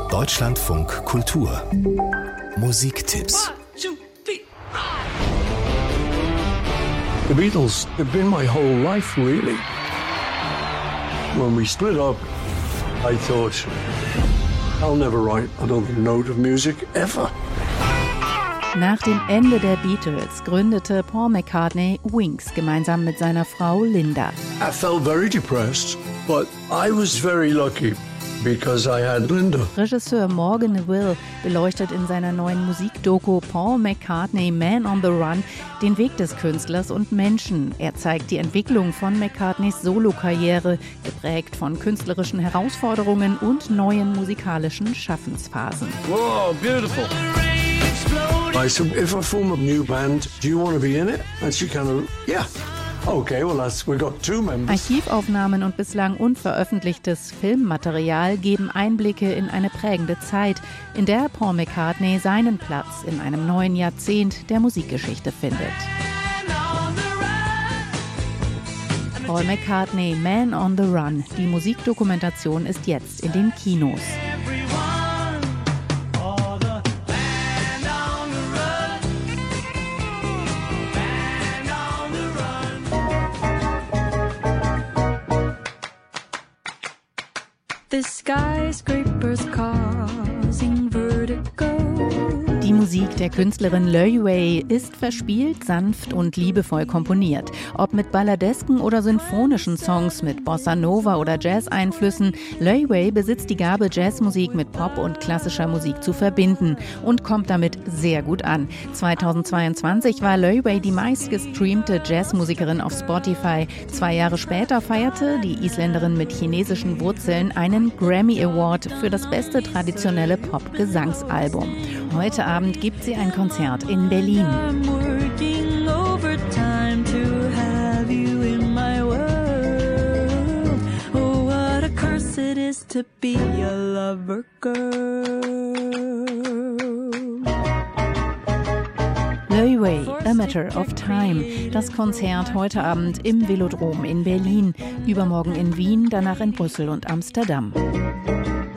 Deutschlandfunk Kultur Musiktipps. The Beatles have been my whole life, really. When we split up, I thought, I'll never write another note of music ever. Nach dem Ende der Beatles gründete Paul McCartney Wings gemeinsam mit seiner Frau Linda. I felt very depressed, but I was very lucky because I had Linda. Regisseur Morgan Will beleuchtet in seiner neuen Musikdoku Paul McCartney Man on the Run den Weg des Künstlers und Menschen. Er zeigt die Entwicklung von McCartneys Solokarriere, geprägt von künstlerischen Herausforderungen und neuen musikalischen Schaffensphasen. Wow, beautiful. I said, if I form a new band, do you want to be in it? And she kind of, yeah. Okay, well, we got two members. Archivaufnahmen und bislang unveröffentlichtes Filmmaterial geben Einblicke in eine prägende Zeit, in der Paul McCartney seinen Platz in einem neuen Jahrzehnt der Musikgeschichte findet. Paul McCartney, Man on the Run. Die Musikdokumentation ist jetzt in den Kinos. The skyscrapers causing vertigo. Die Musik der Künstlerin Loi Wei ist verspielt, sanft und liebevoll komponiert. Ob mit balladesken oder sinfonischen Songs, mit Bossa Nova oder Jazz-Einflüssen, Loi Wei besitzt die Gabe, Jazzmusik mit Pop und klassischer Musik zu verbinden und kommt damit sehr gut an. 2022 war Loi Wei die meistgestreamte Jazzmusikerin auf Spotify. 2 Jahre später feierte die Isländerin mit chinesischen Wurzeln einen Grammy Award für das beste traditionelle Pop-Gesangsalbum. Heute Abend gibt sie ein Konzert in Berlin. I'm working overtime to have you in my world. Oh, what a curse it is to be a lover girl. Loi Wei, A Matter of Time. Das Konzert heute Abend im Velodrom in Berlin, übermorgen in Wien, danach in Brüssel und Amsterdam.